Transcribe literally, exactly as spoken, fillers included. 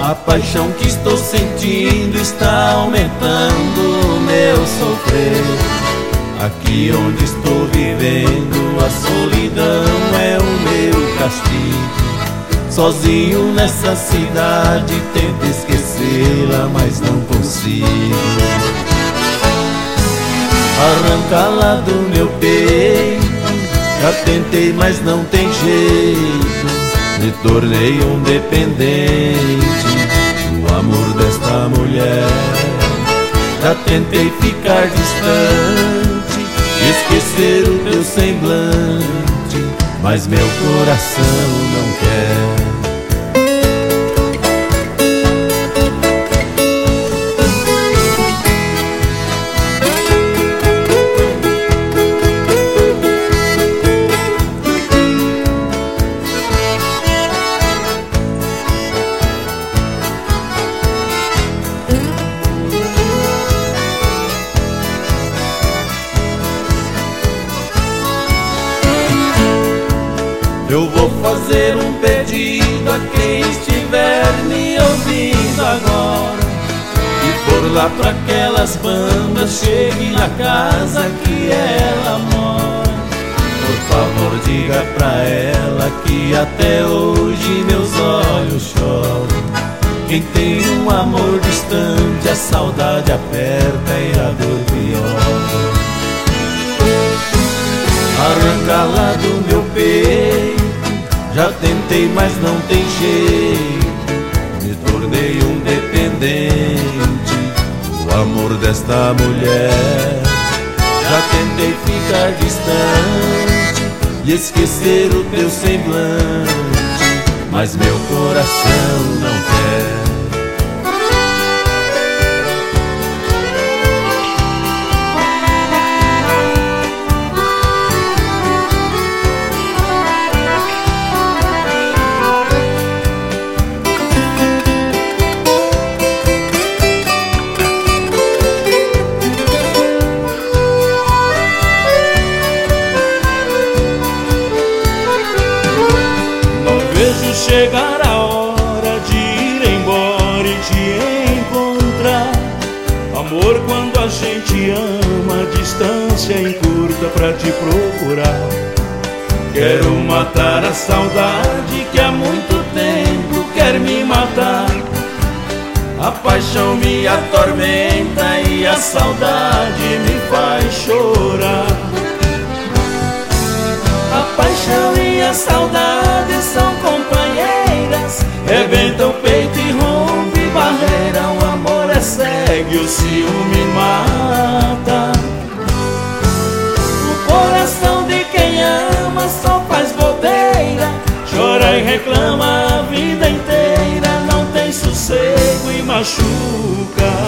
A paixão que estou sentindo está aumentando o meu sofrer. Aqui onde estou vivendo, a solidão é o meu castigo. Sozinho nessa cidade, tento esquecê-la, mas não consigo. Arranca-la do meu peito, já tentei, mas não tem jeito. Me tornei um dependente do amor desta mulher. Já tentei ficar distante, esquecer o teu semblante, mas meu coração não quer. Eu vou fazer um pedido a quem estiver me ouvindo agora. E for lá pra aquelas bandas, chegue na casa que ela mora. Por favor, diga pra ela que até hoje meus olhos choram. Quem tem um amor distante, a saudade aperta e a dor viola. Arranca-la do meu peito, já tentei, mas não tem jeito. Me tornei um dependente do amor desta mulher. Já tentei ficar distante e esquecer o teu semblante, mas meu coração não quer. Vejo chegar a hora de ir embora e te encontrar. Amor, quando a gente ama, a distância é encurta pra te procurar. Quero matar a saudade que há muito tempo quer me matar. A paixão me atormenta e a saudade me faz chorar. A paixão e a saudade são companheiras, rebenta o peito e rompe barreira. O amor é cego e o ciúme mata. O coração de quem ama só faz bobeira, chora e reclama a vida inteira. Não tem sossego e machuca.